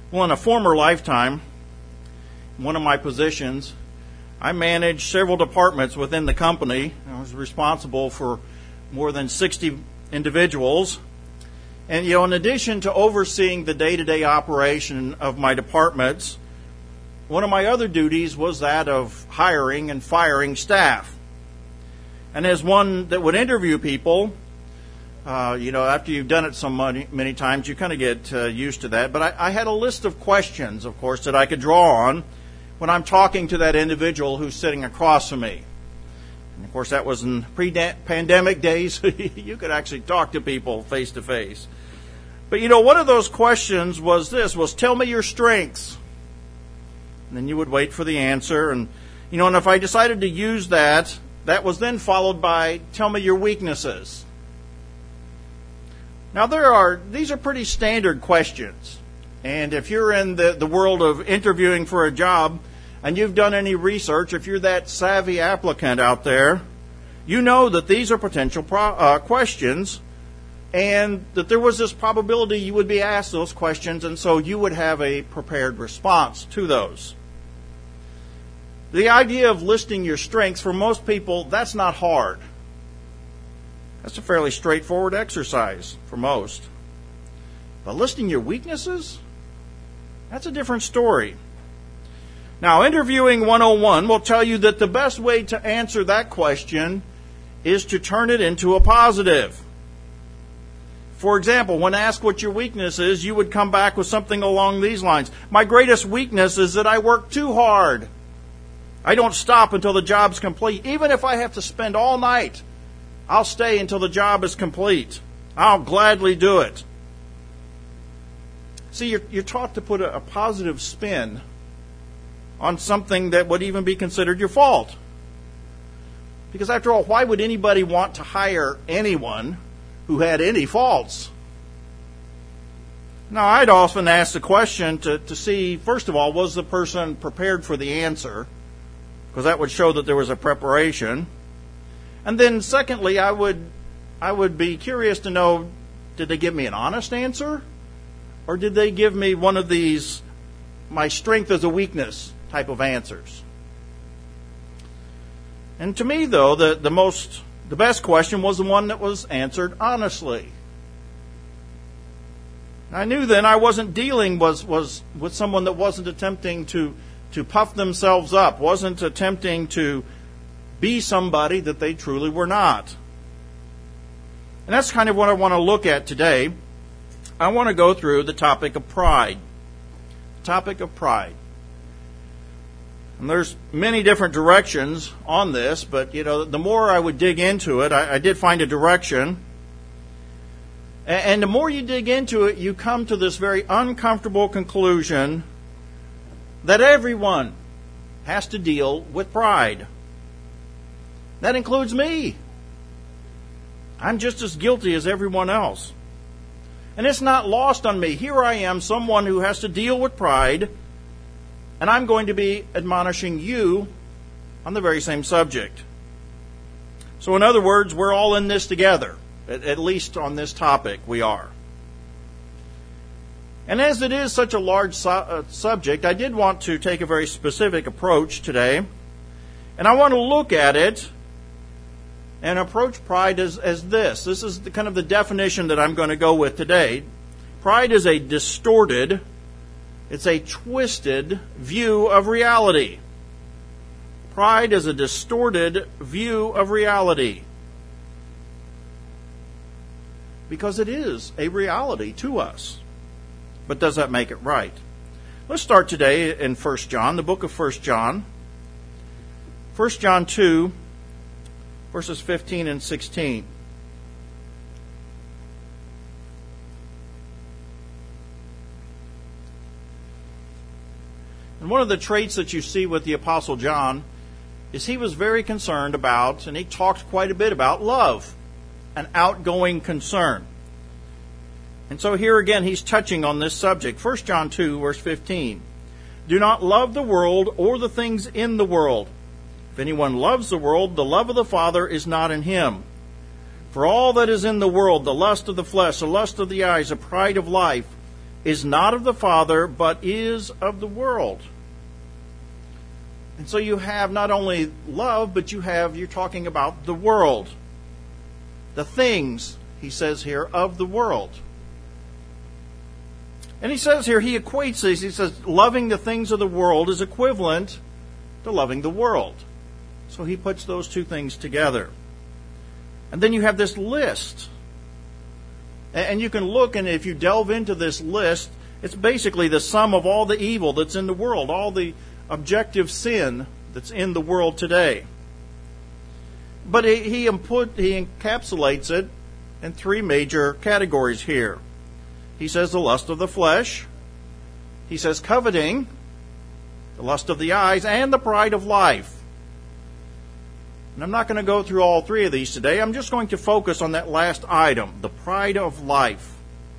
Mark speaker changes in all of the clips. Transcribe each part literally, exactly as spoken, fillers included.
Speaker 1: Well, in a former lifetime, one of my positions, I managed several departments within the company. I was responsible for more than sixty individuals. And, you know, in addition to overseeing the day-to-day operation of my departments, one of my other duties was that of hiring and firing staff. And as one that would interview people, uh, you know, after you've done it so many, many times, you kind of get uh, used to that. But I, I had a list of questions, of course, that I could draw on when I'm talking to that individual who's sitting across from me. And of course, that was in pre-pandemic days. You could actually talk to people face to face. But, you know, one of those questions was this, was tell me your strengths. And then you would wait for the answer. And, you know, and if I decided to use that, that was then followed by tell me your weaknesses. Now, there are, these are pretty standard questions. And if you're in the, the world of interviewing for a job and you've done any research, if you're that savvy applicant out there, you know that these are potential pro, uh, questions and that there was this probability you would be asked those questions, and so you would have a prepared response to those. The idea of listing your strengths, for most people, that's not hard. That's a fairly straightforward exercise for most. But listing your weaknesses, that's a different story. Now, Interviewing one oh one will tell you that the best way to answer that question is to turn it into a positive. For example, when asked what your weakness is, you would come back with something along these lines. My greatest weakness is that I work too hard. I don't stop until the job's complete. Even if I have to spend all night, I'll stay until the job is complete. I'll gladly do it. See, you're, you're taught to put a, a positive spin on something that would even be considered your fault. Because after all, why would anybody want to hire anyone who had any faults? Now, I'd often ask the question to, to see, first of all, was the person prepared for the answer? Because that would show that there was a preparation. And then secondly, I would I would be curious to know, did they give me an honest answer? Or did they give me one of these, my strength is a weakness type of answers? And to me, though, the, the most, the best question was the one that was answered honestly. I knew then I wasn't dealing was, was with someone that wasn't attempting to, to puff themselves up, wasn't attempting to be somebody that they truly were not. And that's kind of what I want to look at today. I want to go through the topic of pride. The topic of pride. And there's many different directions on this, but you know, the more I would dig into it, I, I did find a direction. And, and the more you dig into it, you come to this very uncomfortable conclusion that everyone has to deal with pride. That includes me. I'm just as guilty as everyone else. And it's not lost on me. Here I am, someone who has to deal with pride, and I'm going to be admonishing you on the very same subject. So in other words, we're all in this together. At, at least on this topic, we are. And as it is such a large su- uh, subject, I did want to take a very specific approach today. And I want to look at it and approach pride as, as this. This is the, kind of the definition that I'm going to go with today. Pride is a distorted, it's a twisted view of reality. Pride is a distorted view of reality. Because it is a reality to us. But does that make it right? Let's start today in First John, the book of First John. First John two, verses fifteen and sixteen. And one of the traits that you see with the Apostle John is he was very concerned about, and he talked quite a bit about, love, an outgoing concern. And so here again he's touching on this subject. First John two, verse fifteen. Do not love the world or the things in the world. If anyone loves the world, the love of the Father is not in him. For all that is in the world, the lust of the flesh, the lust of the eyes, the pride of life, is not of the Father, but is of the world. And so you have not only love, but you have, you're talking about the world. The things, he says here, of the world. And he says here, he equates these, he says, loving the things of the world is equivalent to loving the world. So he puts those two things together. And then you have this list. And you can look, and if you delve into this list, it's basically the sum of all the evil that's in the world, all the objective sin that's in the world today. But he, he, input, he encapsulates it in three major categories here. He says the lust of the flesh, he says coveting, the lust of the eyes, and the pride of life. And I'm not going to go through all three of these today. I'm just going to focus on that last item, the pride of life.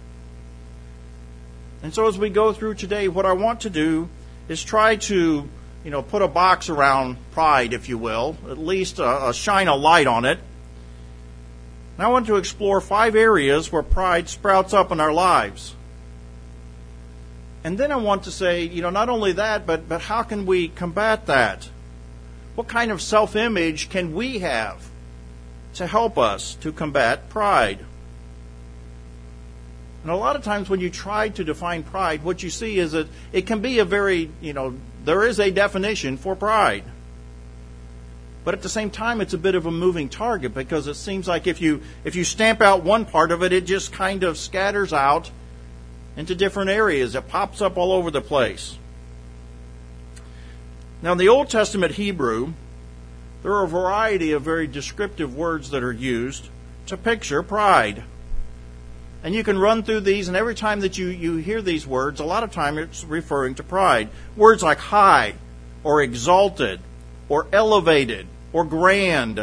Speaker 1: And so as we go through today, what I want to do is try to, you know, put a box around pride, if you will, at least uh, uh, shine a light on it. And I want to explore five areas where pride sprouts up in our lives. And then I want to say, you know, not only that, but, but how can we combat that? What kind of self-image can we have to help us to combat pride? And a lot of times when you try to define pride, what you see is that it can be a very, you know, there is a definition for pride. But at the same time, it's a bit of a moving target because it seems like if you if you stamp out one part of it, it just kind of scatters out into different areas. It pops up all over the place. Now, in the Old Testament Hebrew, there are a variety of very descriptive words that are used to picture pride. And you can run through these, and every time that you, you hear these words, a lot of time it's referring to pride. Words like high, or exalted, or elevated, or grand.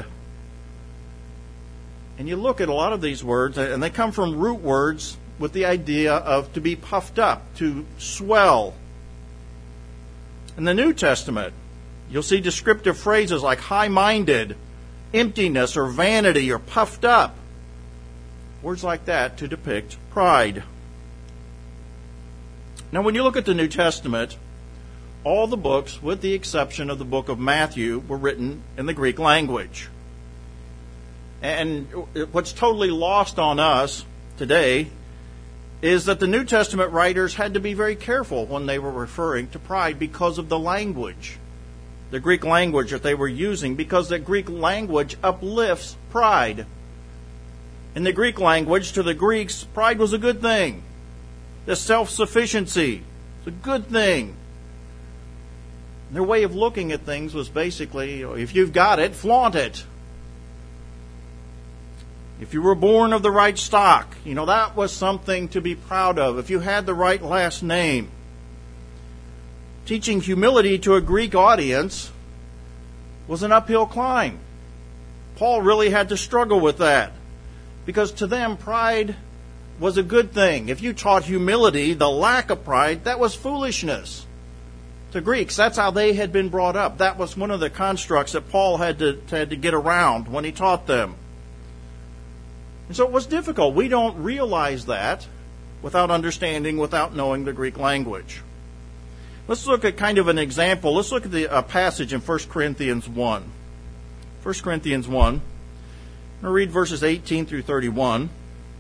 Speaker 1: And you look at a lot of these words, and they come from root words with the idea of to be puffed up, to swell. In the New Testament, you'll see descriptive phrases like high-minded, emptiness, or vanity, or puffed up. Words like that to depict pride. Now, when you look at the New Testament, all the books, with the exception of the book of Matthew, were written in the Greek language. And what's totally lost on us today is that the New Testament writers had to be very careful when they were referring to pride because of the language, the Greek language that they were using, because the Greek language uplifts pride. In the Greek language, to the Greeks, pride was a good thing. The self-sufficiency was a good thing. Their way of looking at things was basically, if you've got it, flaunt it. If you were born of the right stock, you know, that was something to be proud of. If you had the right last name. Teaching humility to a Greek audience was an uphill climb. Paul really had to struggle with that. Because to them, pride was a good thing. If you taught humility, the lack of pride, that was foolishness. To Greeks, that's how they had been brought up. That was one of the constructs that Paul had to, had to get around when he taught them. And so it was difficult. We don't realize that without understanding, without knowing the Greek language. Let's look at kind of an example. Let's look at the a passage in First Corinthians one. First Corinthians one. I'm going to read verses eighteen through thirty-one.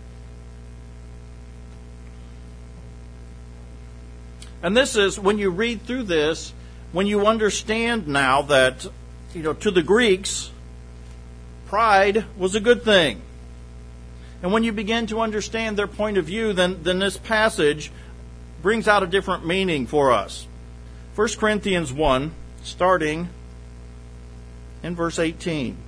Speaker 1: And this is, when you read through this, when you understand now that, you know, to the Greeks, pride was a good thing. And when you begin to understand their point of view, then, then this passage brings out a different meaning for us. First Corinthians one, starting in verse eighteen.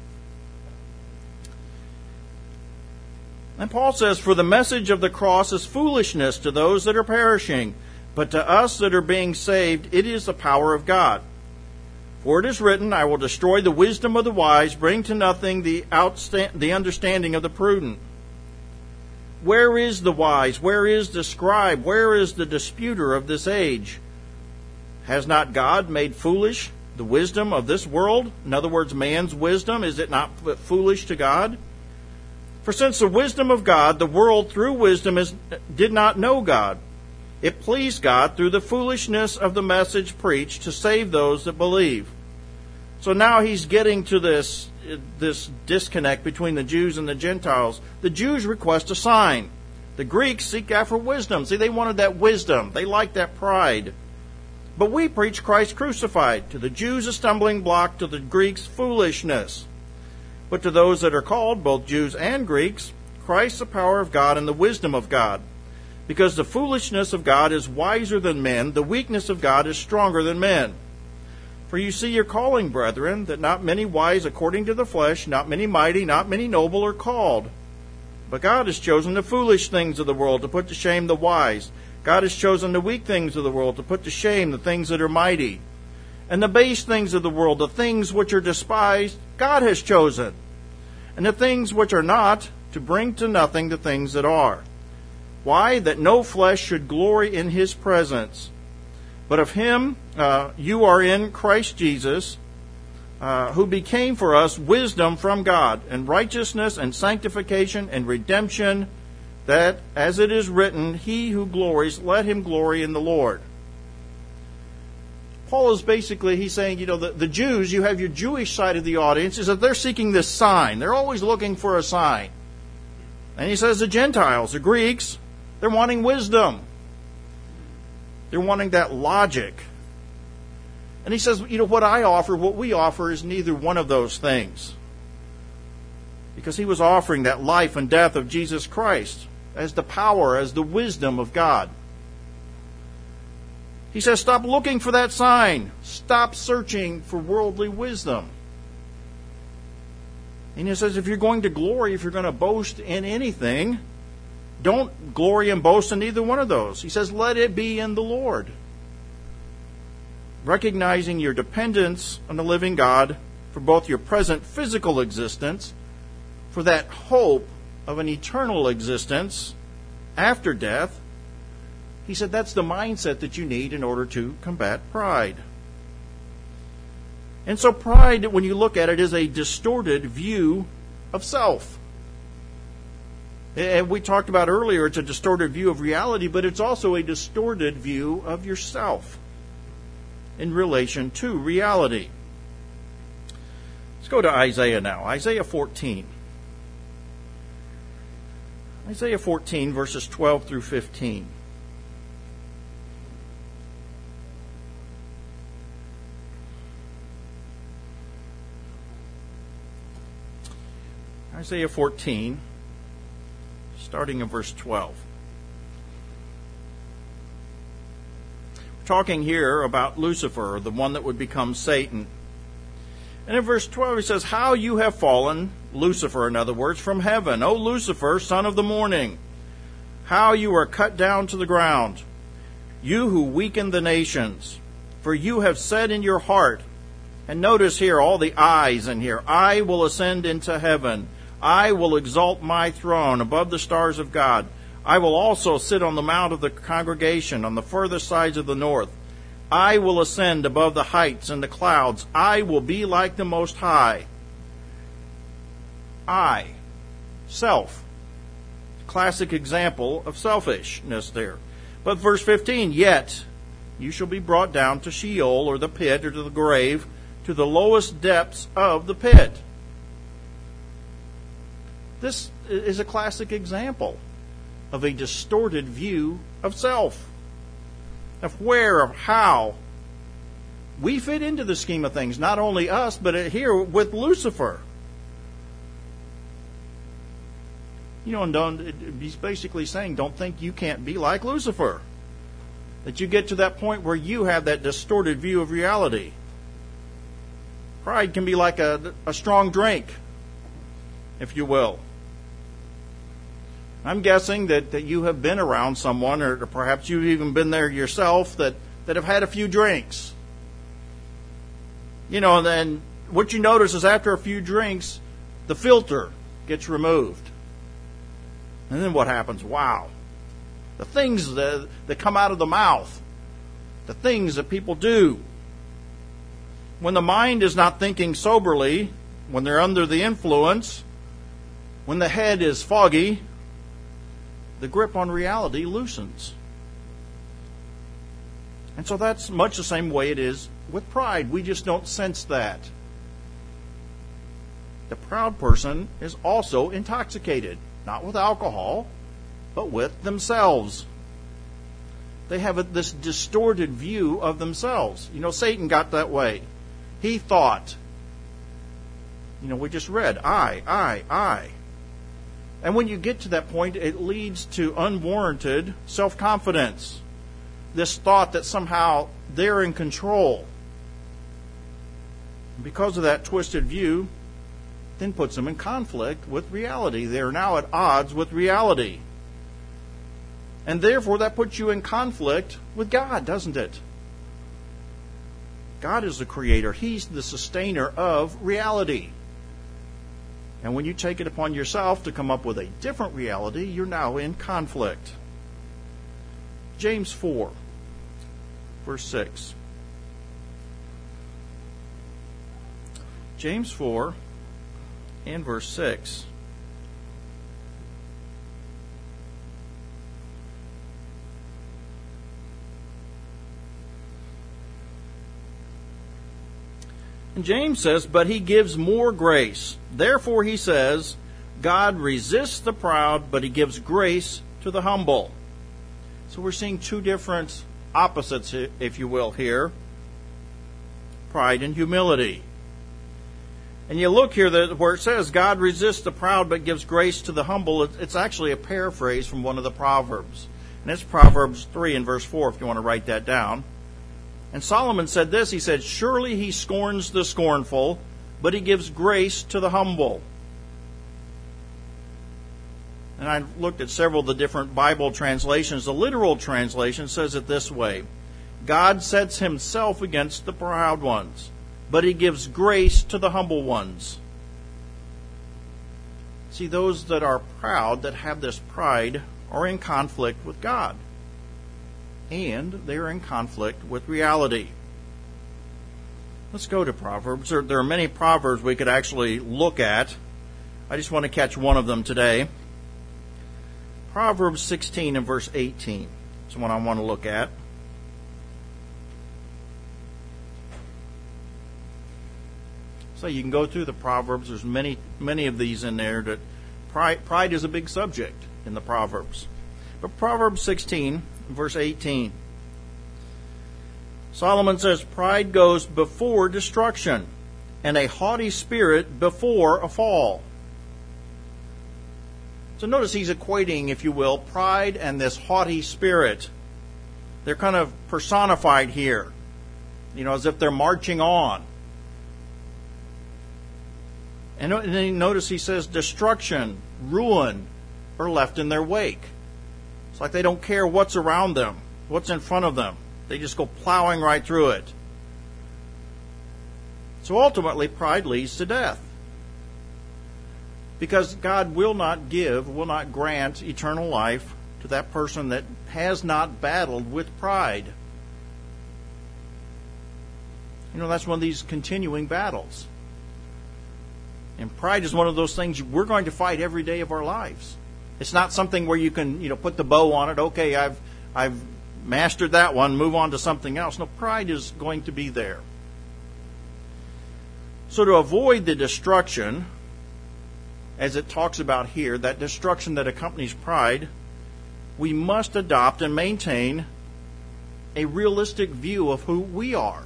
Speaker 1: And Paul says, "For the message of the cross is foolishness to those that are perishing, but to us that are being saved, it is the power of God. For it is written, I will destroy the wisdom of the wise, bring to nothing the, outsta- the understanding of the prudent. Where is the wise? Where is the scribe? Where is the disputer of this age? Has not God made foolish the wisdom of this world?" In other words, man's wisdom, is it not foolish to God? "For since the wisdom of God, the world through wisdom is, did not know God. It pleased God through the foolishness of the message preached to save those that believe. So now he's getting to this, this disconnect between the Jews and the Gentiles. The Jews request a sign. The Greeks seek after wisdom. See, they wanted that wisdom. They liked that pride. But we preach Christ crucified. To the Jews a stumbling block, to the Greeks foolishness. But to those that are called, both Jews and Greeks, Christ the power of God and the wisdom of God. Because the foolishness of God is wiser than men, the weakness of God is stronger than men. For you see your calling, brethren, that not many wise according to the flesh, not many mighty, not many noble are called. But God has chosen the foolish things of the world to put to shame the wise. God has chosen the weak things of the world to put to shame the things that are mighty. And the base things of the world, the things which are despised, God has chosen. And the things which are not, to bring to nothing the things that are. Why? That no flesh should glory in his presence. But of him uh, you are in Christ Jesus, uh, who became for us wisdom from God, and righteousness and sanctification and redemption, that, as it is written, he who glories, let him glory in the Lord. Paul is basically, he's saying, you know, the, the Jews, you have your Jewish side of the audience, is that they're seeking this sign. They're always looking for a sign. And he says the Gentiles, the Greeks, they're wanting wisdom. They're wanting that logic. And he says, you know, what I offer, what we offer is neither one of those things. Because he was offering that life and death of Jesus Christ as the power, as the wisdom of God. He says, stop looking for that sign. Stop searching for worldly wisdom. And he says, if you're going to glory, if you're going to boast in anything, don't glory and boast in either one of those. He says, let it be in the Lord. Recognizing your dependence on the living God for both your present physical existence, for that hope of an eternal existence after death. He said that's the mindset that you need in order to combat pride. And so pride, when you look at it, is a distorted view of self. And we talked about earlier, it's a distorted view of reality, but it's also a distorted view of yourself in relation to reality. Let's go to Isaiah now. Isaiah fourteen. Isaiah fourteen, verses twelve through fifteen. Isaiah fourteen, starting in verse twelve. We're talking here about Lucifer, the one that would become Satan. And in verse twelve he says, how you have fallen, Lucifer, in other words, from heaven, O Lucifer, son of the morning. How you are cut down to the ground, you who weaken the nations. For you have said in your heart, and notice here all the I's in here, I will ascend into heaven. I will exalt my throne above the stars of God. I will also sit on the mount of the congregation on the further sides of the north. I will ascend above the heights and the clouds. I will be like the Most High. I, self. Classic example of selfishness there. But verse fifteen, yet you shall be brought down to Sheol, or the pit, or to the grave, to the lowest depths of the pit. This is a classic example of a distorted view of self, of where, of how we fit into the scheme of things. Not only us, but here with Lucifer. You know, and don't, he's basically saying, don't think you can't be like Lucifer. That you get to that point where you have that distorted view of reality. Pride can be like a, a strong drink, if you will. I'm guessing that, that you have been around someone, or perhaps you've even been there yourself, that, that have had a few drinks. You know, and then what you notice is after a few drinks, the filter gets removed. And then what happens? Wow. The things that, that come out of the mouth, the things that people do. When the mind is not thinking soberly, when they're under the influence, when the head is foggy, the grip on reality loosens. And so that's much the same way it is with pride. We just don't sense that. The proud person is also intoxicated, not with alcohol, but with themselves. They have a, this distorted view of themselves. You know, Satan got that way. He thought, you know, we just read, I, I, I. And when you get to that point, it leads to unwarranted self-confidence. This thought that somehow they're in control. Because of that twisted view, then puts them in conflict with reality. They're now at odds with reality. And therefore, that puts you in conflict with God, doesn't it? God is the creator. He's the sustainer of reality. And when you take it upon yourself to come up with a different reality, you're now in conflict. James four, verse six. James four and verse six. And James says, but he gives more grace. Therefore he says, God resists the proud, but he gives grace to the humble. So we're seeing two different opposites, if you will, here. Pride and humility. And you look here where it says, God resists the proud, but gives grace to the humble. It's actually a paraphrase from one of the Proverbs. And it's Proverbs three and verse four, if you want to write that down. And Solomon said this, he said, surely he scorns the scornful, but he gives grace to the humble. And I looked at several of the different Bible translations. The literal translation says it this way, God sets himself against the proud ones, but he gives grace to the humble ones. See, those that are proud, that have this pride, are in conflict with God. And they're in conflict with reality. Let's go to Proverbs. There, there are many Proverbs we could actually look at. I just want to catch one of them today. Proverbs sixteen and verse eighteen is one I want to look at. So you can go through the Proverbs. There's many, many of these in there. That pride, pride is a big subject in the Proverbs. But Proverbs sixteen, verse eighteen. Solomon says, pride goes before destruction, and a haughty spirit before a fall. So notice he's equating, if you will, pride and this haughty spirit. They're kind of personified here, you know, as if they're marching on. And then notice he says destruction, ruin are left in their wake. It's like they don't care what's around them, what's in front of them. They just go plowing right through it. So ultimately, pride leads to death. Because God will not give, will not grant eternal life to that person that has not battled with pride. You know, that's one of these continuing battles. And pride is one of those things we're going to fight every day of our lives. It's not something where you can, you know, put the bow on it. Okay, I've I've mastered that one, move on to something else. No, pride is going to be there. So to avoid the destruction, as it talks about here, that destruction that accompanies pride, we must adopt and maintain a realistic view of who we are.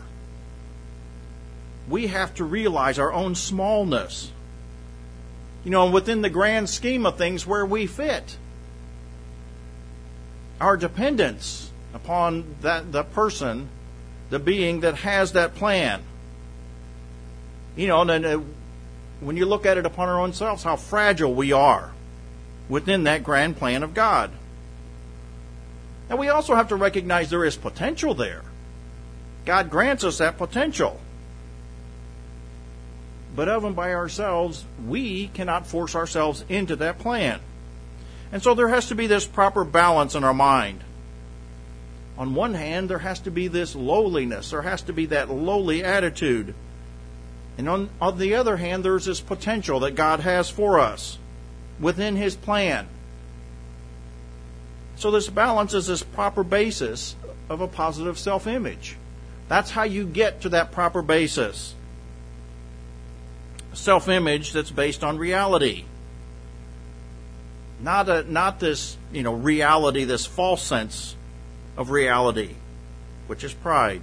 Speaker 1: We have to realize our own smallness. You know, within the grand scheme of things, where we fit. Our dependence upon that the person, the being that has that plan. You know, and then uh, when you look at it upon our own selves, how fragile we are within that grand plan of God. And we also have to recognize there is potential there. God grants us that potential. But of and by ourselves, we cannot force ourselves into that plan. And so there has to be this proper balance in our mind. On one hand, there has to be this lowliness. There has to be that lowly attitude. And on, on the other hand, there's this potential that God has for us within His plan. So this balance is this proper basis of a positive self-image. That's how you get to that proper basis. Self-image that's based on reality. Not a, not this, you know, reality, this false sense of reality, which is pride.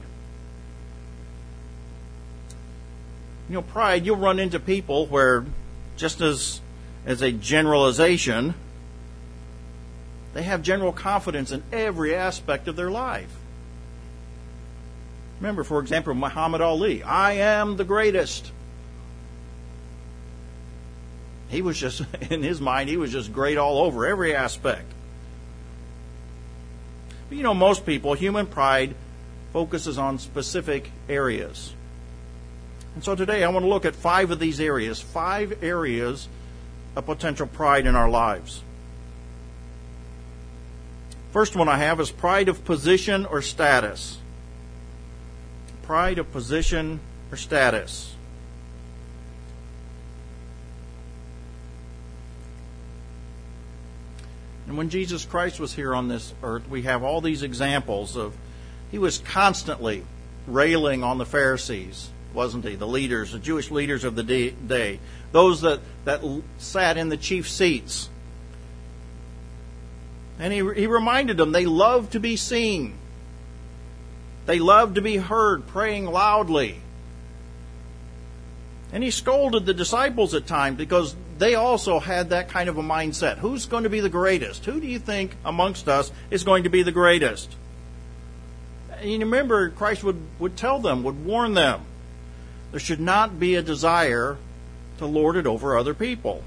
Speaker 1: You know, pride, you'll run into people where, just as as a generalization, they have general confidence in every aspect of their life. Remember, for example, Muhammad Ali. I am the greatest. He was just, in his mind, he was just great all over, every aspect. But you know, most people, human pride focuses on specific areas. And so today I want to look at five of these areas, five areas of potential pride in our lives. First one I have is pride of position or status. Pride of position or status. And when Jesus Christ was here on this earth, we have all these examples of, he was constantly railing on the Pharisees, wasn't he? The leaders, the Jewish leaders of the day. Those that, that sat in the chief seats. And he, he reminded them they love to be seen. They love to be heard praying loudly. And he scolded the disciples at times because they also had that kind of a mindset. Who's going to be the greatest? Who do you think amongst us is going to be the greatest? And you remember, Christ would, would tell them, would warn them, there should not be a desire to lord it over other people.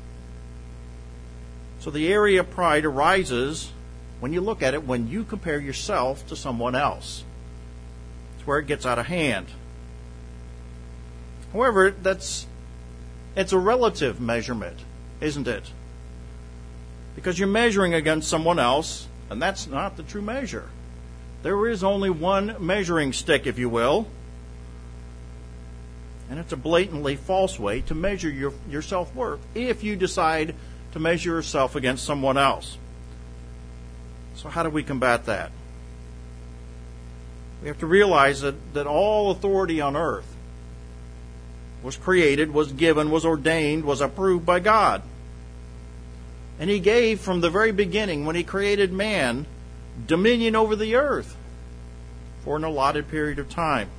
Speaker 1: So the area of pride arises when you look at it, when you compare yourself to someone else. It's where it gets out of hand. However, that's it's a relative measurement, isn't it? Because you're measuring against someone else, and that's not the true measure. There is only one measuring stick, if you will. And it's a blatantly false way to measure your, your self-worth if you decide to measure yourself against someone else. So how do we combat that? We have to realize that, that all authority on earth was created, was given, was ordained, was approved by God. And He gave from the very beginning, when He created man, dominion over the earth for an allotted period of time.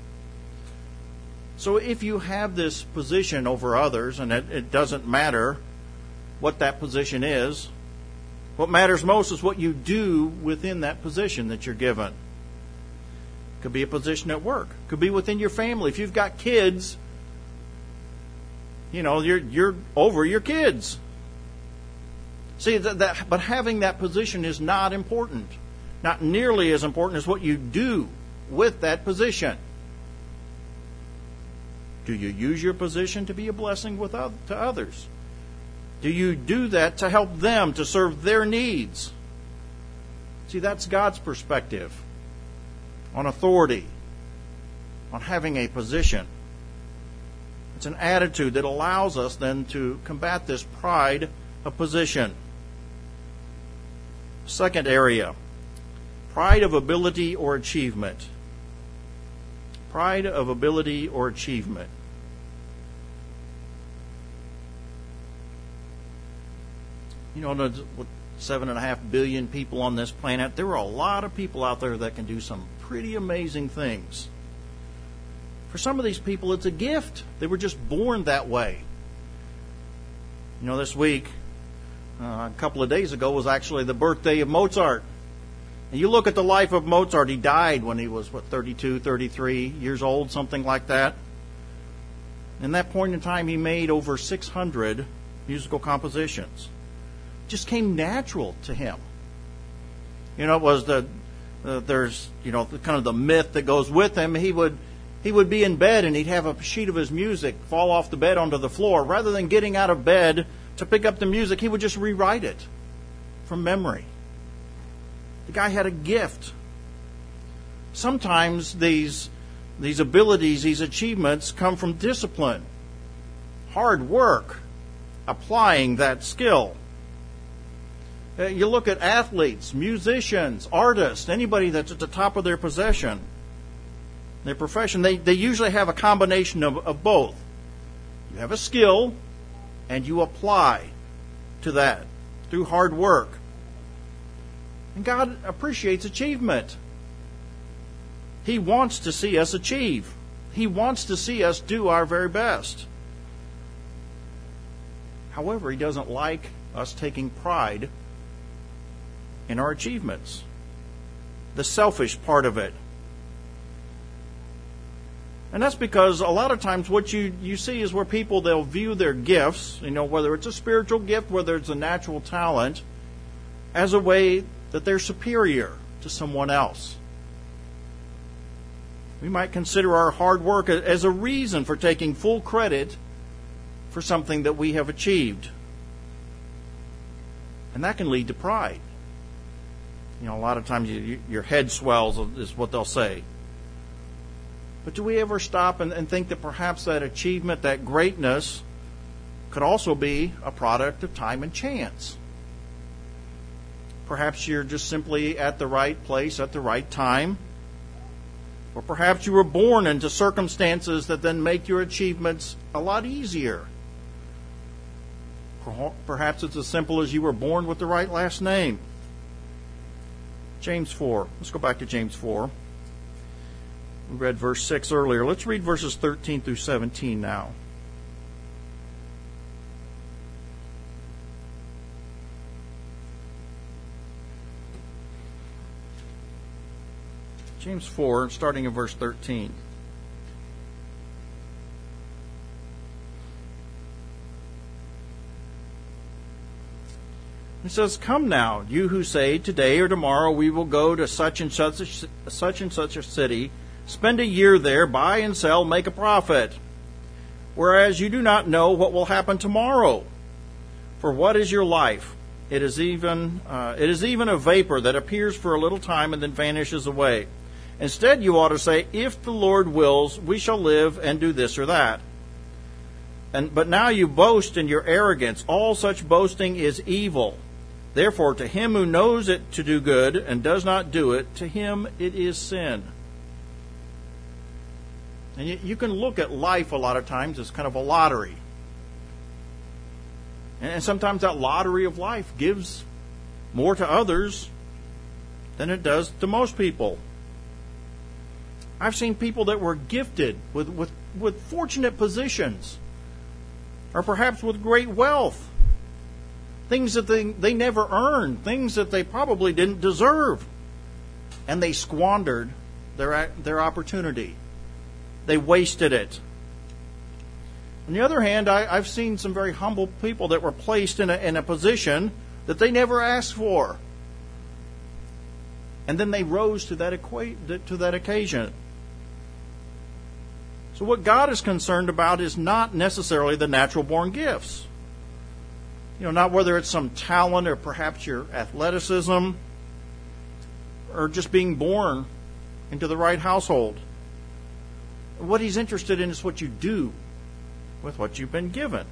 Speaker 1: So if you have this position over others, and it, it doesn't matter what that position is, what matters most is what you do within that position that you're given. It could be a position at work. It could be within your family. If you've got kids, you know, you're you're over your kids. See, that, that, but having that position is not important. Not nearly as important as what you do with that position. Do you use your position to be a blessing with other, to others? Do you do that to help them, to serve their needs? See, that's God's perspective on authority, on having a position. It's an attitude that allows us then to combat this pride of position. Second area, pride of ability or achievement. Pride of ability or achievement. You know, there's seven and a half billion people on this planet. There are a lot of people out there that can do some pretty amazing things. For some of these people, it's a gift. They were just born that way. You know, this week, uh, a couple of days ago, was actually the birthday of Mozart. And you look at the life of Mozart, he died when he was, what, thirty-two, thirty-three years old, something like that. In that point in time, he made over six hundred musical compositions. It just came natural to him. You know, it was the, uh, there's, you know, the, kind of the myth that goes with him. He would, he would be in bed and he'd have a sheet of his music fall off the bed onto the floor. Rather than getting out of bed to pick up the music, he would just rewrite it from memory. The guy had a gift. Sometimes these these abilities, these achievements come from discipline, hard work, applying that skill. Uh, you look at athletes, musicians, artists, anybody that's at the top of their possession, their profession, they, they usually have a combination of, of both. You have a skill, and you apply to that through hard work. And God appreciates achievement. He wants to see us achieve. He wants to see us do our very best. However, He doesn't like us taking pride in our achievements. The selfish part of it. And that's because a lot of times what you, you see is where people, they'll view their gifts, you know, whether it's a spiritual gift, whether it's a natural talent, as a way that they're superior to someone else. We might consider our hard work as a reason for taking full credit for something that we have achieved. And that can lead to pride. You know, a lot of times you, you, your head swells is what they'll say. But do we ever stop and, and think that perhaps that achievement, that greatness, could also be a product of time and chance? Perhaps you're just simply at the right place at the right time. Or perhaps you were born into circumstances that then make your achievements a lot easier. Perhaps it's as simple as you were born with the right last name. James four. Let's go back to James four. We read verse six earlier. Let's read verses thirteen through seventeen now. James four, starting in verse thirteen. It says, "Come now, you who say, today or tomorrow we will go to such and such a, such and such a city, spend a year there, buy and sell, make a profit. Whereas you do not know what will happen tomorrow. For what is your life? It is even uh, it is even a vapor that appears for a little time and then vanishes away. Instead, you ought to say, if the Lord wills, we shall live and do this or that. And but now you boast in your arrogance. All such boasting is evil. Therefore, to him who knows it to do good and does not do it, to him it is sin." And you, you can look at life a lot of times as kind of a lottery. And sometimes that lottery of life gives more to others than it does to most people. I've seen people that were gifted with, with, with fortunate positions, or perhaps with great wealth, things that they, they never earned, things that they probably didn't deserve, and they squandered their, their opportunity. They wasted it. On the other hand, I, I've seen some very humble people that were placed in a, in a position that they never asked for. And then they rose to that, equa- to that occasion. So what God is concerned about is not necessarily the natural born gifts. You know, not whether it's some talent or perhaps your athleticism or just being born into the right household. What He's interested in is what you do with what you've been given.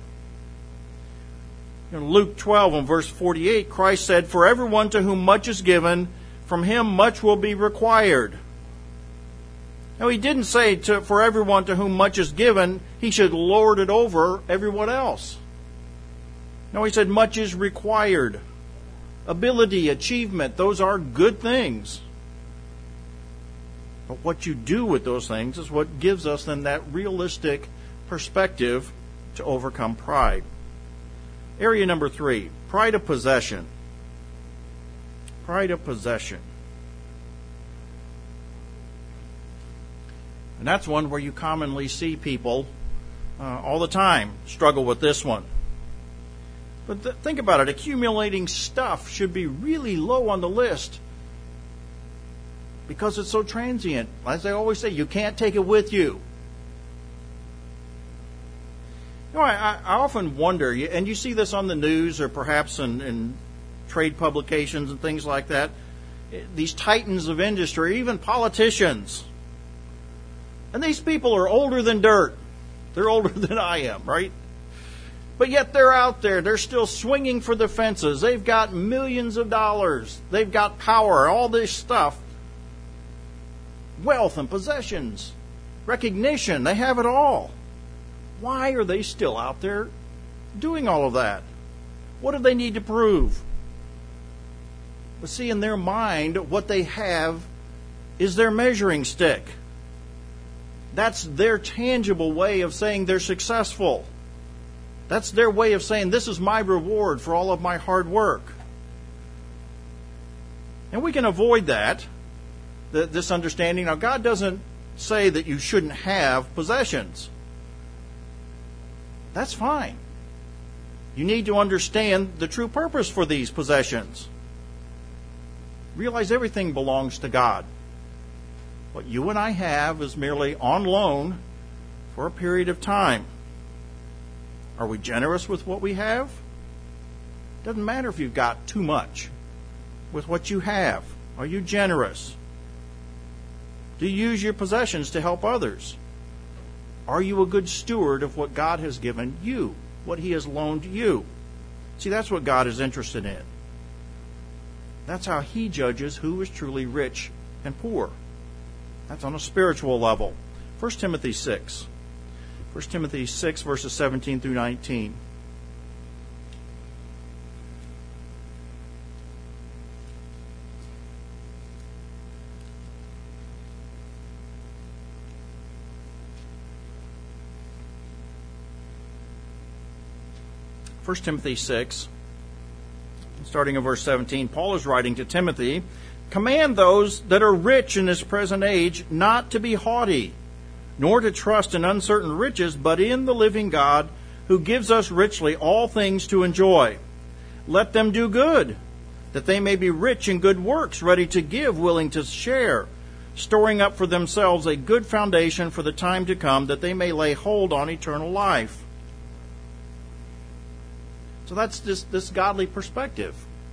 Speaker 1: In Luke twelve and verse forty-eight, Christ said, "For everyone to whom much is given, from him much will be required." Now, He didn't say to, for everyone to whom much is given, he should lord it over everyone else. No, He said much is required. Ability, achievement, those are good things. But what you do with those things is what gives us then that realistic perspective to overcome pride. Area number three, pride of possession. Pride of possession. And that's one where you commonly see people uh, all the time struggle with this one. But th- think about it. Accumulating stuff should be really low on the list because it's so transient. As I always say, you can't take it with you. You know, I, I often wonder, and you see this on the news or perhaps in, in trade publications and things like that, these titans of industry, even politicians. And these people are older than dirt. They're older than I am, right? But yet they're out there. They're still swinging for the fences. They've got millions of dollars. They've got power, all this stuff. Wealth and possessions, recognition. They have it all. Why are they still out there doing all of that? What do they need to prove? But see, in their mind, what they have is their measuring stick. That's their tangible way of saying they're successful. That's their way of saying, this is my reward for all of my hard work. And we can avoid that, this understanding. Now, God doesn't say that you shouldn't have possessions. That's fine. You need to understand the true purpose for these possessions. Realize everything belongs to God. What you and I have is merely on loan for a period of time. Are we generous with what we have? Doesn't matter if you've got too much. With what you have, are you generous? Do you use your possessions to help others? Are you a good steward of what God has given you, what He has loaned you? See, that's what God is interested in. That's how He judges who is truly rich and poor. That's on a spiritual level. First Timothy six. First Timothy six, verses seventeen through nineteen. First Timothy six, starting in verse seventeen, Paul is writing to Timothy, "Command those that are rich in this present age not to be haughty, nor to trust in uncertain riches, but in the living God, who gives us richly all things to enjoy. Let them do good, that they may be rich in good works, ready to give, willing to share, storing up for themselves a good foundation for the time to come, that they may lay hold on eternal life." So that's this, this godly perspective.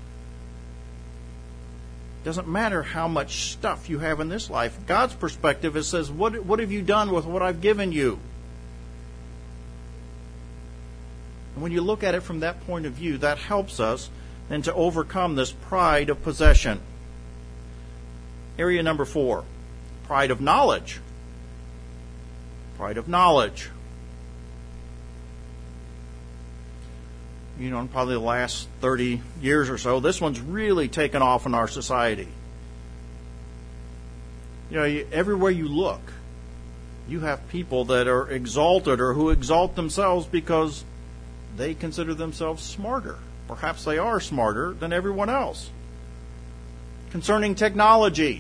Speaker 1: Doesn't matter how much stuff you have in this life. God's perspective is says, what, what have you done with what I've given you? And when you look at it from that point of view, that helps us then to overcome this pride of possession. Area number four, pride of knowledge. Pride of knowledge. You know, in probably the last thirty years or so, this one's really taken off in our society. You know, everywhere you look, you have people that are exalted or who exalt themselves because they consider themselves smarter. Perhaps they are smarter than everyone else. Concerning technology,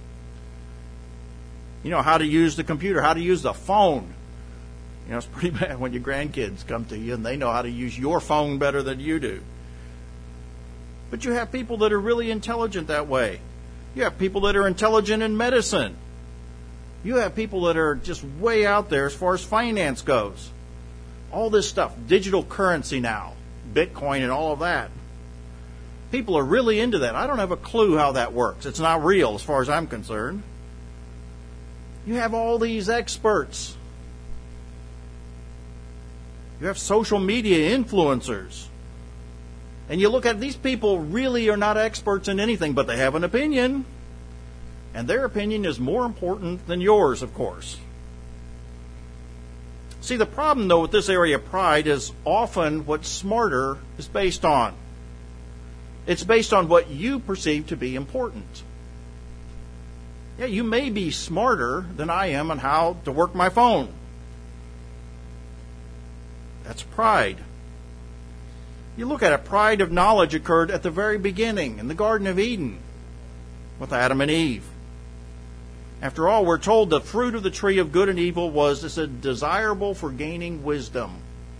Speaker 1: you know, how to use the computer, how to use the phone. You know, it's pretty bad when your grandkids come to you and they know how to use your phone better than you do. But you have people that are really intelligent that way. You have people that are intelligent in medicine. You have people that are just way out there as far as finance goes. All this stuff, digital currency now, Bitcoin and all of that. People are really into that. I don't have a clue how that works. It's not real as far as I'm concerned. You have all these experts. You have social media influencers. And you look at these people really are not experts in anything, but they have an opinion. And their opinion is more important than yours, of course. See, the problem, though, with this area of pride is often what smarter is based on. It's based on what you perceive to be important. Yeah, you may be smarter than I am on how to work my phone. That's pride. You look at it, pride of knowledge occurred at the very beginning in the Garden of Eden with Adam and Eve. After all, we're told the fruit of the tree of good and evil was, it said, desirable for gaining wisdom.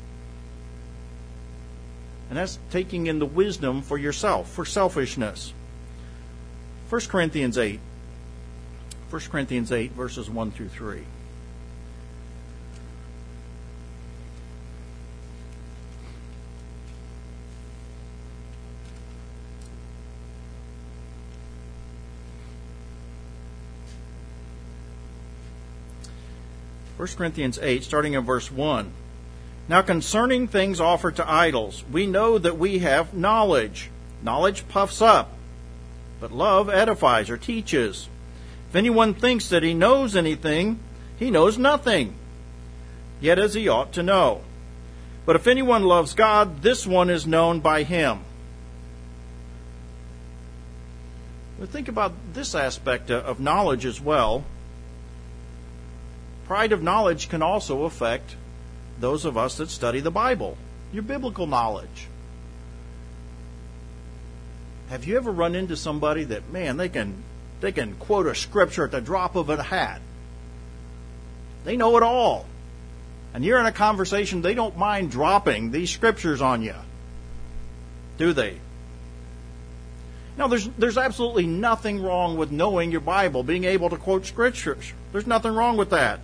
Speaker 1: And that's taking in the wisdom for yourself, for selfishness. First Corinthians eight. First Corinthians eight, verses one through three. First Corinthians eight, starting in verse one. Now concerning things offered to idols, we know that we have knowledge. Knowledge puffs up, but love edifies or teaches. If anyone thinks that he knows anything, he knows nothing, yet as he ought to know. But if anyone loves God, this one is known by him. But think about this aspect of knowledge as well. Pride of knowledge can also affect those of us that study the Bible, your biblical knowledge. Have you ever run into somebody that, man, they can they can quote a scripture at the drop of a hat? They know it all. And you're in a conversation, they don't mind dropping these scriptures on you. Do they? No, there's there's absolutely nothing wrong with knowing your Bible, being able to quote scriptures. There's nothing wrong with that.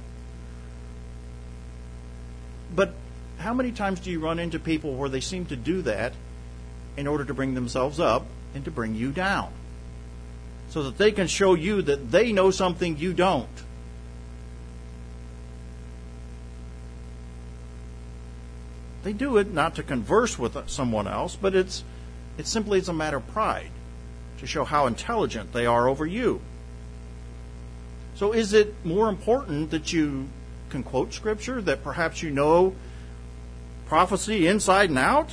Speaker 1: But how many times do you run into people where they seem to do that in order to bring themselves up and to bring you down, so that they can show you that they know something you don't? They do it not to converse with someone else, but it's it's simply it's a matter of pride, to show how intelligent they are over you. So is it more important that you can quote Scripture, that perhaps you know prophecy inside and out?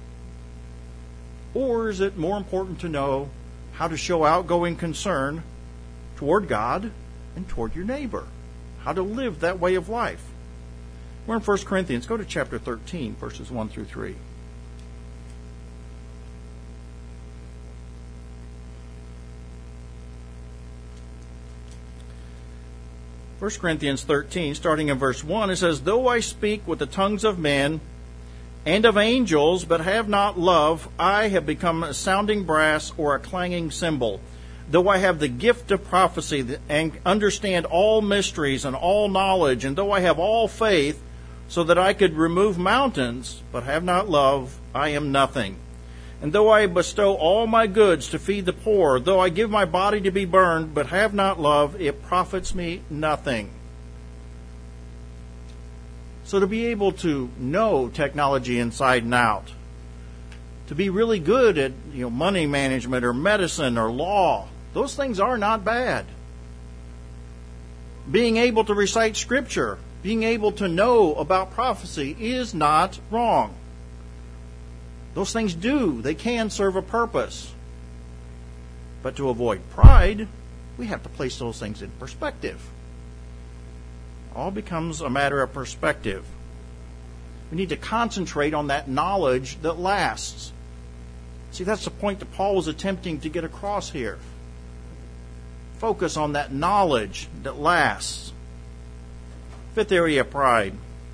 Speaker 1: Or is it more important to know how to show outgoing concern toward God and toward your neighbor? How to live that way of life? We're in First Corinthians. Go to chapter thirteen, verses one through three. First Corinthians thirteen, starting in verse one, it says, "Though I speak with the tongues of men and of angels, but have not love, I have become a sounding brass or a clanging cymbal. Though I have the gift of prophecy and understand all mysteries and all knowledge, and though I have all faith, so that I could remove mountains, but have not love, I am nothing. And though I bestow all my goods to feed the poor, though I give my body to be burned, but have not love, it profits me nothing." So to be able to know technology inside and out, to be really good at, you know, money management or medicine or law, those things are not bad. Being able to recite Scripture, being able to know about prophecy is not wrong. Those things do. They can serve a purpose. But to avoid pride, we have to place those things in perspective. It all becomes a matter of perspective. We need to concentrate on that knowledge that lasts. See, that's the point that Paul was attempting to get across here. Focus on that knowledge that lasts. Fifth area, pride.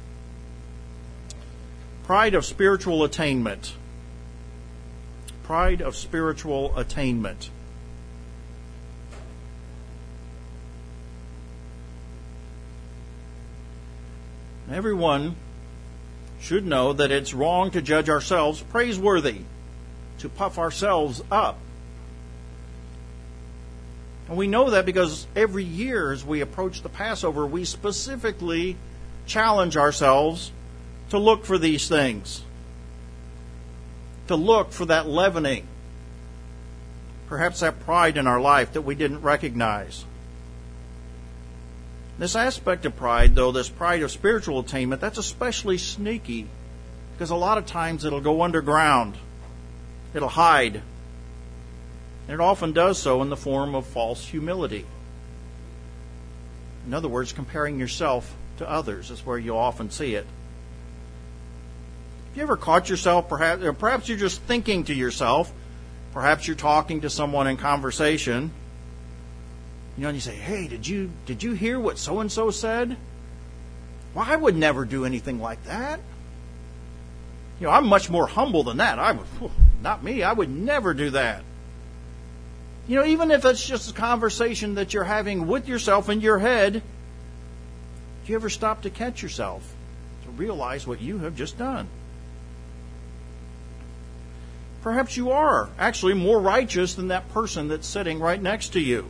Speaker 1: Pride of spiritual attainment. Pride of spiritual attainment. Everyone should know that it's wrong to judge ourselves praiseworthy, to puff ourselves up. And we know that because every year as we approach the Passover, we specifically challenge ourselves to look for these things, to look for that leavening, perhaps that pride in our life that we didn't recognize. This aspect of pride, though, this pride of spiritual attainment, that's especially sneaky because a lot of times it'll go underground. It'll hide. And it often does so in the form of false humility. In other words, comparing yourself to others is where you often see it. Have you ever caught yourself, perhaps, or perhaps you're just thinking to yourself, perhaps you're talking to someone in conversation, you know, and you say, "Hey, did you did you hear what so-and-so said? Well, I would never do anything like that. You know, I'm much more humble than that. I would, not me, I would never do that." You know, even if it's just a conversation that you're having with yourself in your head, do you ever stop to catch yourself, to realize what you have just done? Perhaps you are actually more righteous than that person that's sitting right next to you.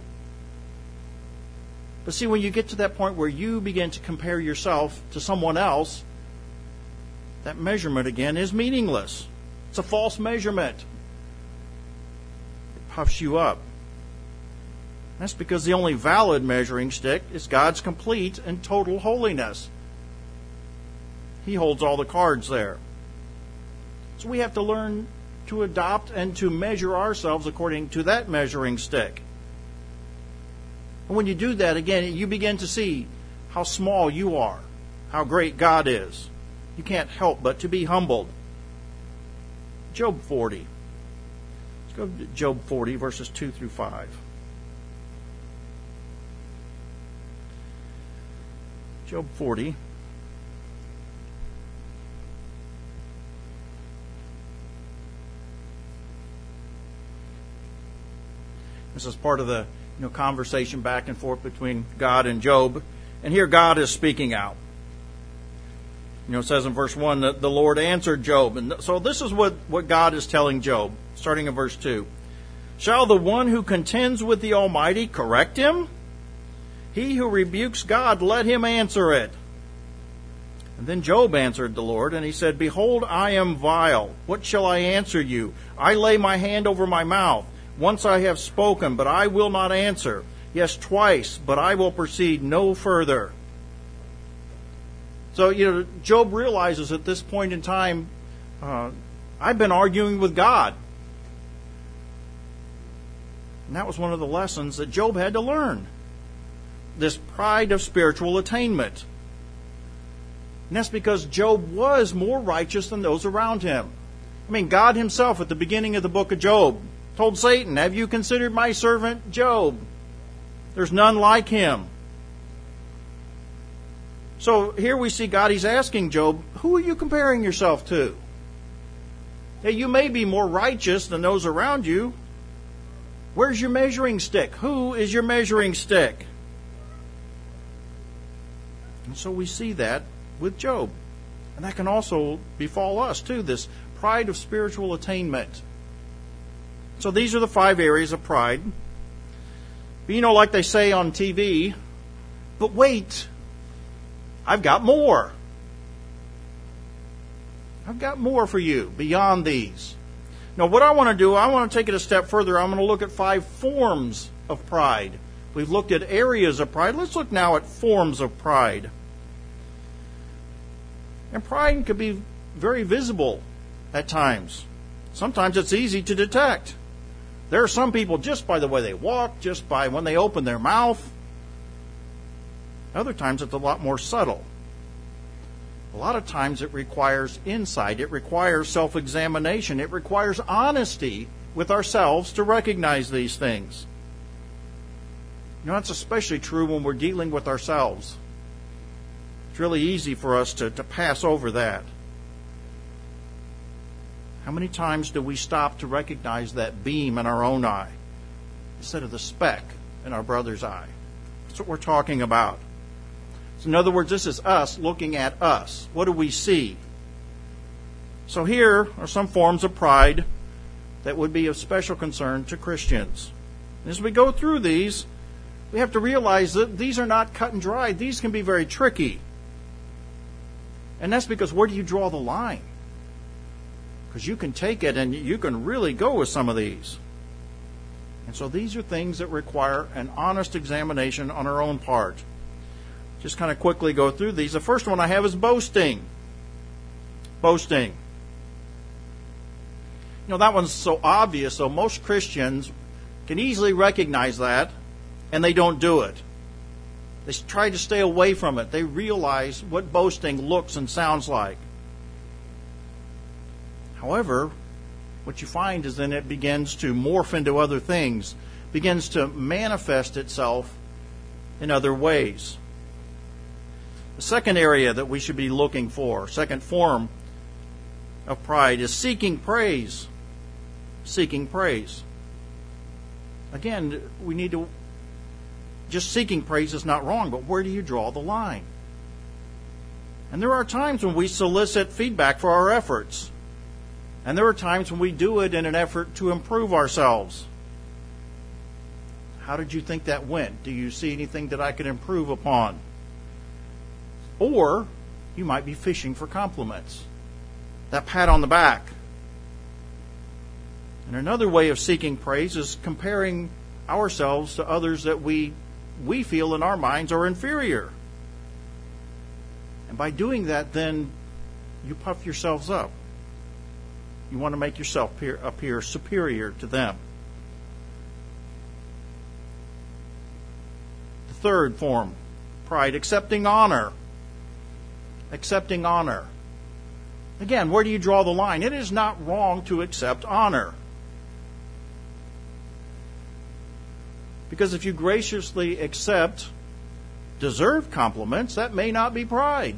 Speaker 1: But see, when you get to that point where you begin to compare yourself to someone else, that measurement again is meaningless. It's a false measurement. It puffs you up. That's because the only valid measuring stick is God's complete and total holiness. He holds all the cards there. So we have to learn to adopt and to measure ourselves according to that measuring stick. And when you do that, again, you begin to see how small you are, how great God is. You can't help but to be humbled. Job forty. Let's go to Job forty, verses two through five. Job forty. This is part of the you know, conversation back and forth between God and Job. And here God is speaking out. You know, it says in verse one that the Lord answered Job. And so this is what, what God is telling Job, starting in verse two. Shall the one who contends with the Almighty correct him? He who rebukes God, let him answer it. And then Job answered the Lord, and he said, Behold, I am vile. What shall I answer you? I lay my hand over my mouth. Once I have spoken, but I will not answer. Yes, twice, but I will proceed no further. So, you know, Job realizes at this point in time, uh, I've been arguing with God. And that was one of the lessons that Job had to learn. This pride of spiritual attainment. And that's because Job was more righteous than those around him. I mean, God himself at the beginning of the book of Job told Satan, have you considered my servant Job? There's none like him. So here we see God, he's asking Job, who are you comparing yourself to? Hey, you may be more righteous than those around you. Where's your measuring stick? Who is your measuring stick? And so we see that with Job. And that can also befall us too, this pride of spiritual attainment. So these are the five areas of pride. But you know, like they say on T V, but wait, I've got more. I've got more for you beyond these. Now, what I want to do, I want to take it a step further. I'm going to look at five forms of pride. We've looked at areas of pride. Let's look now at forms of pride. And pride can be very visible at times. Sometimes it's easy to detect. There are some people just by the way they walk, just by when they open their mouth. Other times it's a lot more subtle. A lot of times it requires insight. It requires self-examination. It requires honesty with ourselves to recognize these things. You know, that's especially true when we're dealing with ourselves. It's really easy for us to, to pass over that. How many times do we stop to recognize that beam in our own eye instead of the speck in our brother's eye? That's what we're talking about. So in other words, this is us looking at us. What do we see? So here are some forms of pride that would be of special concern to Christians. As we go through these, we have to realize that these are not cut and dried. These can be very tricky. And that's because where do you draw the line? Because you can take it and you can really go with some of these. And so these are things that require an honest examination on our own part. Just kind of quickly go through these. The first one I have is boasting. Boasting. You know, that one's so obvious, so most Christians can easily recognize that, and they don't do it. They try to stay away from it. They realize what boasting looks and sounds like. However, what you find is then it begins to morph into other things, begins to manifest itself in other ways. The second area that we should be looking for, second form of pride, is seeking praise. Seeking praise. Again, we need to, just seeking praise is not wrong, but where do you draw the line? And there are times when we solicit feedback for our efforts. And there are times when we do it in an effort to improve ourselves. How did you think that went? Do you see anything that I could improve upon? Or you might be fishing for compliments. that pat on the back. And another way of seeking praise is comparing ourselves to others that we we feel in our minds are inferior. And by doing that, then you puff yourselves up. You want to make yourself appear, appear superior to them. The third form, pride, accepting honor. Accepting honor. Again, where do you draw the line? It is not wrong to accept honor. Because if you graciously accept deserved compliments, that may not be pride.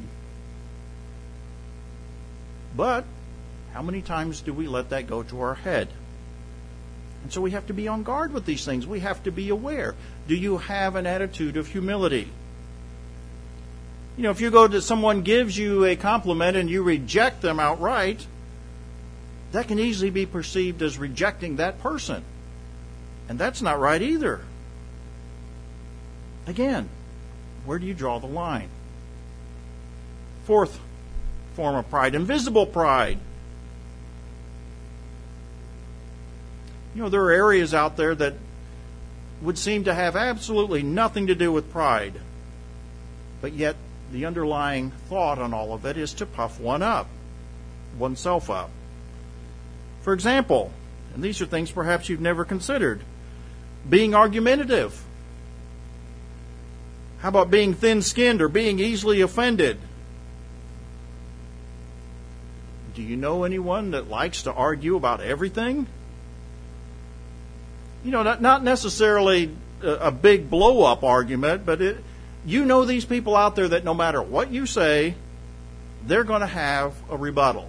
Speaker 1: But how many times do we let that go to our head? And so we have to be on guard with these things. We have to be aware. Do you have an attitude of humility? You know, if you go to someone gives you a compliment and you reject them outright, that can easily be perceived as rejecting that person. And that's not right either. Again, where do you draw the line? Fourth form of pride, invisible pride. You know, there are areas out there that would seem to have absolutely nothing to do with pride. But yet, the underlying thought on all of it is to puff one up, oneself up. For example, and these are things perhaps you've never considered, being argumentative. How about being thin-skinned or being easily offended? Do you know anyone that likes to argue about everything? You know, not, not necessarily a, a big blow-up argument, but it, you know these people out there that no matter what you say, they're going to have a rebuttal.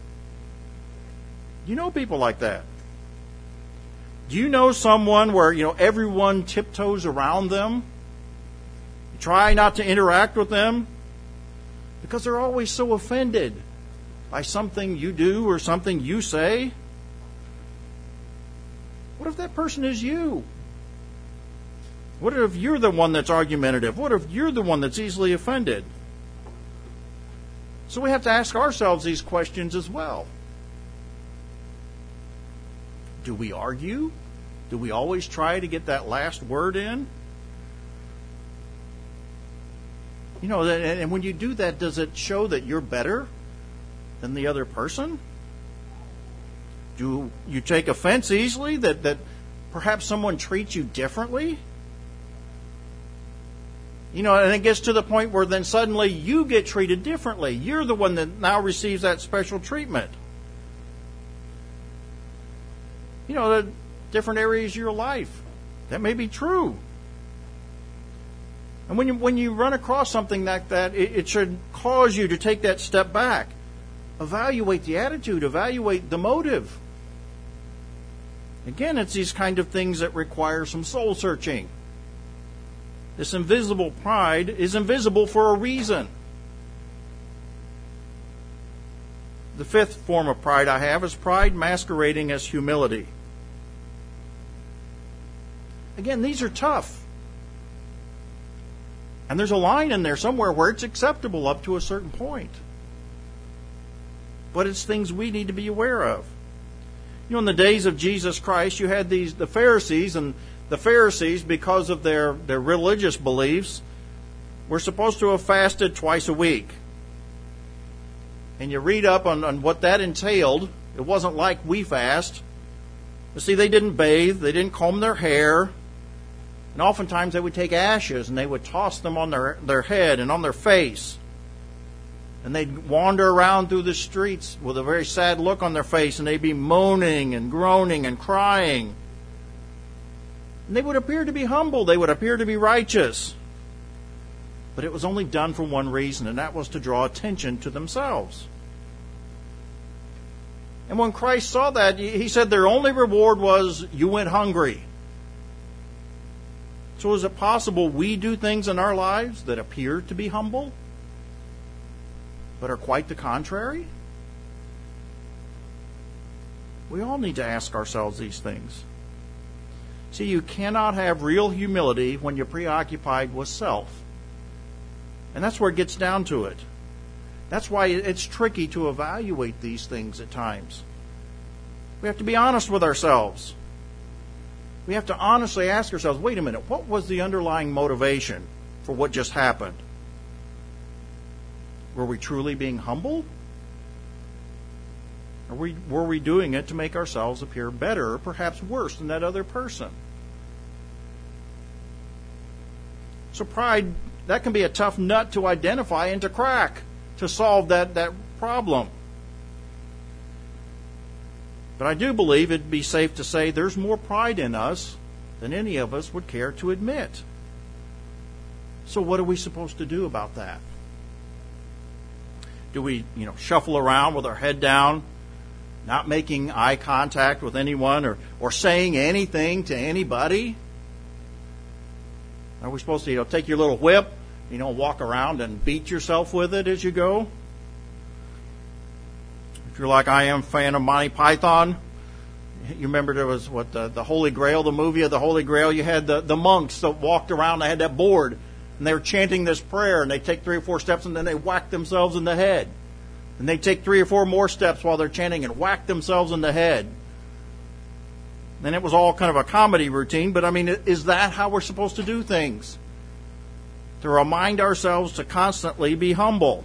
Speaker 1: You know people like that. Do you know someone where, you know, everyone tiptoes around them? You try not to interact with them because they're always so offended by something you do or something you say. What if that person is you? What if you're the one that's argumentative? What if you're the one that's easily offended? So we have to ask ourselves these questions as well. Do we argue? Do we always try to get that last word in? You know, and when you do that, does it show that you're better than the other person? Do you take offense easily that, that perhaps someone treats you differently? You know, and it gets to the point where then suddenly you get treated differently. You're the one that now receives that special treatment. You know, the different areas of your life. That may be true. And when you, when you run across something like that, it, it should cause you to take that step back. Evaluate the attitude. Evaluate the motive. Again, it's these kind of things that require some soul searching. This invisible pride is invisible for a reason. The fifth form of pride I have is pride masquerading as humility. Again, these are tough. And there's a line in there somewhere where it's acceptable up to a certain point. But it's things we need to be aware of. You know, in the days of Jesus Christ, you had these the Pharisees, and the Pharisees, because of their, their religious beliefs, were supposed to have fasted twice a week. And you read up on, on what that entailed. It wasn't like we fast. You see, they didn't bathe, they didn't comb their hair. And oftentimes they would take ashes and they would toss them on their, their head and on their face. And they'd wander around through the streets with a very sad look on their face, and they'd be moaning and groaning and crying. And they would appear to be humble. They would appear to be righteous. But it was only done for one reason, and that was to draw attention to themselves. And when Christ saw that, he said their only reward was, you went hungry. So is it possible we do things in our lives that appear to be humble, but are quite the contrary? We all need to ask ourselves these things. See, you cannot have real humility when you're preoccupied with self. And that's where it gets down to it. That's why it's tricky to evaluate these things at times. We have to be honest with ourselves. We have to honestly ask ourselves, wait a minute, what was the underlying motivation for what just happened? Were we truly being humble? Or we, were we doing it to make ourselves appear better or perhaps worse than that other person? So pride, that can be a tough nut to identify and to crack to solve that, that problem. But I do believe it'd be safe to say there's more pride in us than any of us would care to admit. So what are we supposed to do about that? Do we, you know, shuffle around with our head down, not making eye contact with anyone or, or saying anything to anybody? Are we supposed to, you know, take your little whip, you know, walk around and beat yourself with it as you go? If you're like I am, a fan of Monty Python, you remember there was what the, the Holy Grail, the movie of the Holy Grail. You had the, the monks that walked around. They had that board, and they were chanting this prayer, and they take three or four steps, and then they whack themselves in the head. And they take three or four more steps while they're chanting and whack themselves in the head. And it was all kind of a comedy routine, but I mean, is that how we're supposed to do things? To remind ourselves to constantly be humble.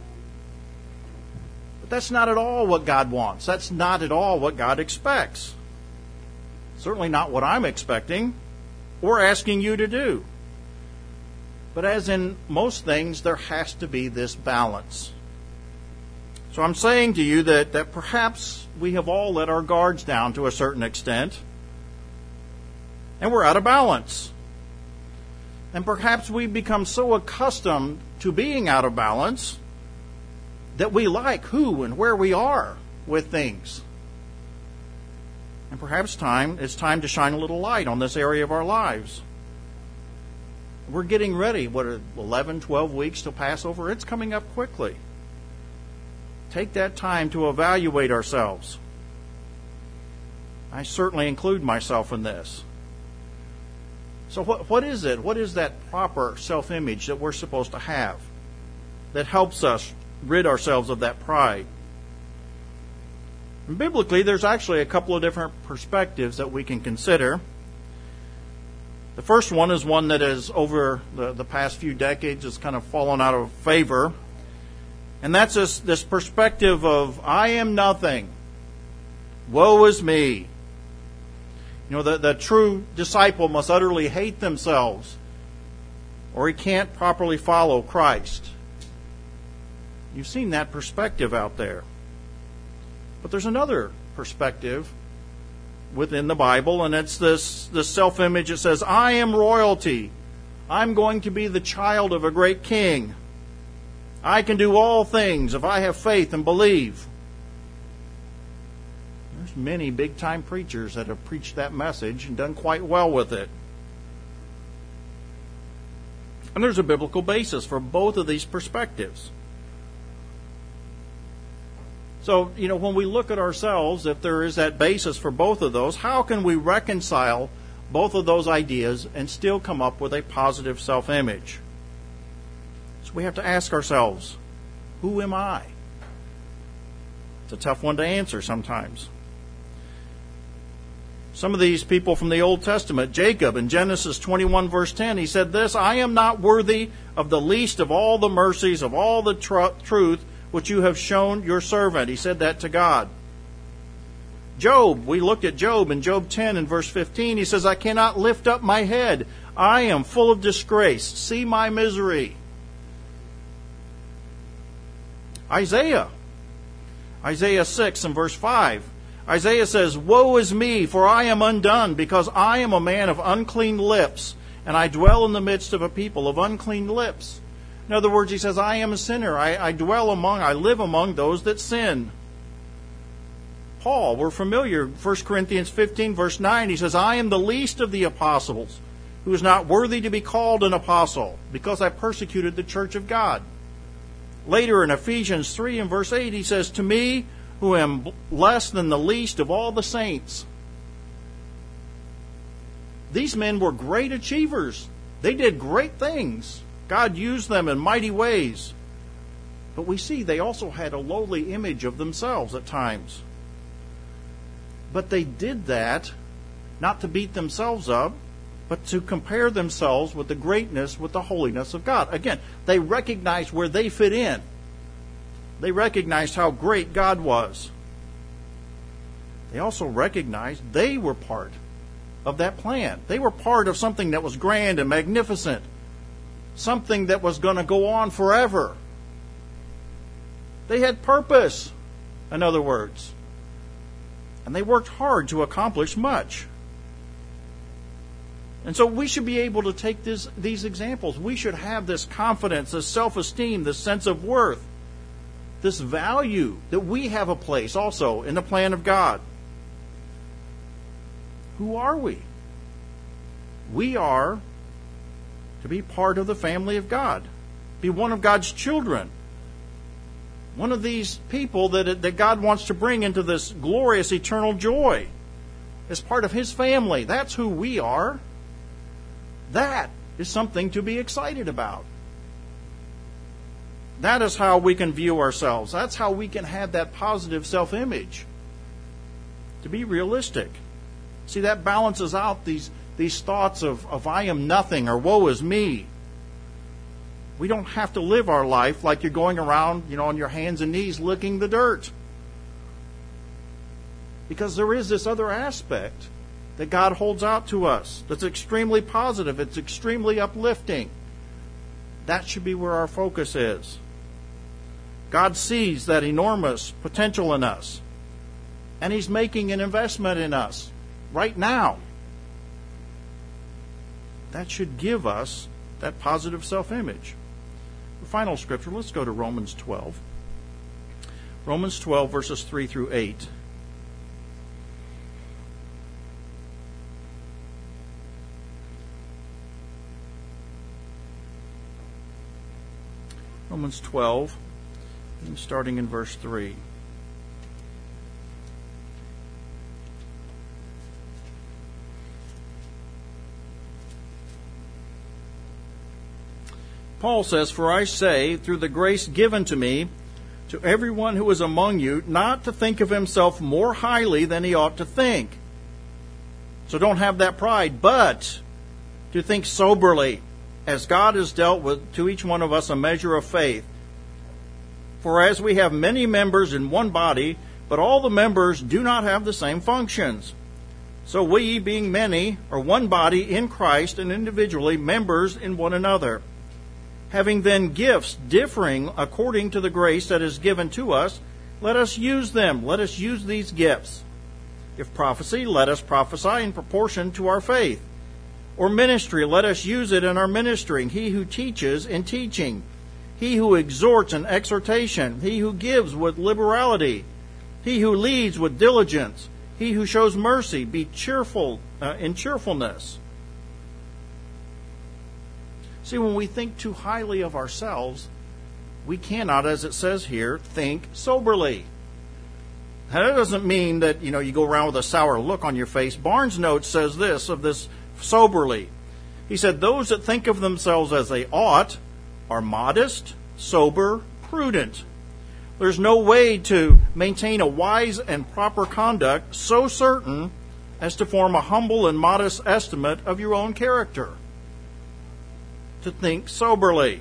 Speaker 1: But that's not at all what God wants. That's not at all what God expects. Certainly not what I'm expecting or asking you to do. But as in most things, there has to be this balance. So I'm saying to you that, that perhaps we have all let our guards down to a certain extent, and we're out of balance. And perhaps we've become so accustomed to being out of balance that we like who and where we are with things. And perhaps time it's time to shine a little light on this area of our lives. We're getting ready. What, eleven, twelve weeks till Passover? It's coming up quickly. Take that time to evaluate ourselves. I certainly include myself in this. So what, what is it? What is that proper self-image that we're supposed to have that helps us rid ourselves of that pride? And biblically, there's actually a couple of different perspectives that we can consider. The first one is one that has, over the, the past few decades, has kind of fallen out of favor. And that's this, this perspective of, I am nothing. Woe is me. You know, the, the true disciple must utterly hate themselves, or he can't properly follow Christ. You've seen that perspective out there. But there's another perspective within the Bible, and it's this, this self-image that says, I am royalty. I'm going to be the child of a great king. I can do all things if I have faith and believe. There's many big-time preachers that have preached that message and done quite well with it. And there's a biblical basis for both of these perspectives. So, you know, when we look at ourselves, if there is that basis for both of those, how can we reconcile both of those ideas and still come up with a positive self-image? So we have to ask ourselves, who am I? It's a tough one to answer sometimes. Some of these people from the Old Testament, Jacob in Genesis twenty-one verse ten, he said this, I am not worthy of the least of all the mercies, of all the tr- truth which you have shown your servant. He said that to God. Job, we looked at Job in Job ten and verse fifteen. He says, I cannot lift up my head. I am full of disgrace. See my misery. Isaiah. Isaiah six and verse five. Isaiah says, woe is me, for I am undone, because I am a man of unclean lips, and I dwell in the midst of a people of unclean lips. In other words, he says, I am a sinner. I, I dwell among, I live among those that sin. Paul, we're familiar, First Corinthians fifteen, verse nine, he says, I am the least of the apostles, who is not worthy to be called an apostle, because I persecuted the church of God. Later in Ephesians three and verse eight, he says, to me, who am less than the least of all the saints. These men were great achievers. They did great things. God used them in mighty ways. But we see they also had a lowly image of themselves at times. But they did that not to beat themselves up, but to compare themselves with the greatness, with the holiness of God. Again, they recognized where they fit in. They recognized how great God was. They also recognized they were part of that plan. They were part of something that was grand and magnificent, something that was going to go on forever. They had purpose, in other words. And they worked hard to accomplish much. And so we should be able to take this, these examples. We should have this confidence, this self-esteem, this sense of worth, this value that we have a place also in the plan of God. Who are we? We are to be part of the family of God, be one of God's children. One of these people that, that God wants to bring into this glorious eternal joy as part of His family. That's who we are. That is something to be excited about. That is how we can view ourselves. That's how we can have that positive self-image. To be realistic. See, that balances out these, these thoughts of, of I am nothing or woe is me. We don't have to live our life like you're going around, you know, on your hands and knees licking the dirt. Because there is this other aspect that God holds out to us that's extremely positive. It's extremely uplifting. That should be where our focus is. God sees that enormous potential in us. And He's making an investment in us right now. That should give us that positive self-image. The final scripture, let's go to Romans twelve. Romans twelve, verses three through eight. Romans twelve, and starting in verse three. Paul says, "For I say, through the grace given to me, to everyone who is among you, not to think of himself more highly than he ought to think." So don't have that pride, but to think soberly, as God has dealt with to each one of us a measure of faith. For as we have many members in one body, but all the members do not have the same functions, so we, being many, are one body in Christ and individually members in one another. Having then gifts differing according to the grace that is given to us, let us use them. Let us use these gifts. If prophecy, let us prophesy in proportion to our faith. Or ministry, let us use it in our ministering. He who teaches in teaching. He who exhorts in exhortation. He who gives with liberality. He who leads with diligence. He who shows mercy, be cheerful uh, in cheerfulness. See, when we think too highly of ourselves, we cannot, as it says here, think soberly. Now, that doesn't mean that, you know, you go around with a sour look on your face. Barnes' note says this of this soberly. He said, "Those that think of themselves as they ought are modest, sober, prudent. There's no way to maintain a wise and proper conduct so certain as to form a humble and modest estimate of your own character." To think soberly.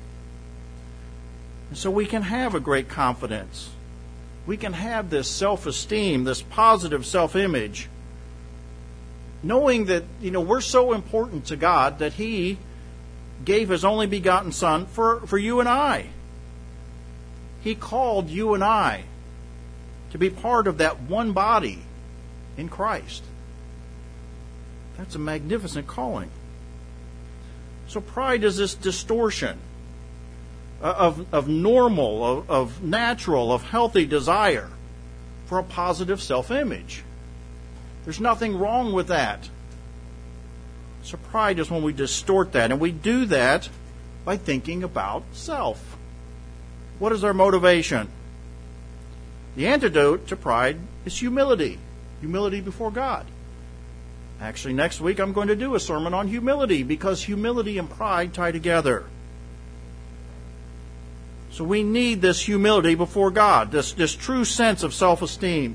Speaker 1: And so we can have a great confidence. We can have this self-esteem, this positive self-image, knowing that, you know, we're so important to God that He gave His only begotten Son for, for you and I. He called you and I to be part of that one body in Christ. That's a magnificent calling. So pride is this distortion of, of normal, of, of natural, of healthy desire for a positive self-image. There's nothing wrong with that. So pride is when we distort that, and we do that by thinking about self. What is our motivation? The antidote to pride is humility. Humility before God. Actually, next week I'm going to do a sermon on humility because humility and pride tie together. So we need this humility before God, this, this true sense of self-esteem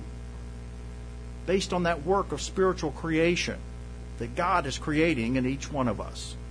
Speaker 1: based on that work of spiritual creation that God is creating in each one of us.